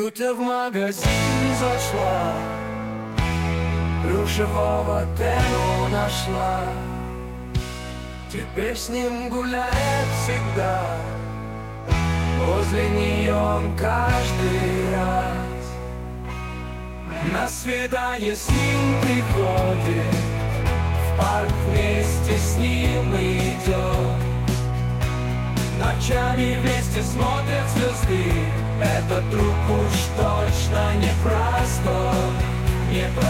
Юта в магазин зашла, плюшевого Тену нашла. Теперь с ним гуляет всегда, возле нее он каждый раз. На свидание с ним приходит, в парк вместе с ним идет. Ночами вместе смотрят звезды, этот друг уж точно не простой, не простой.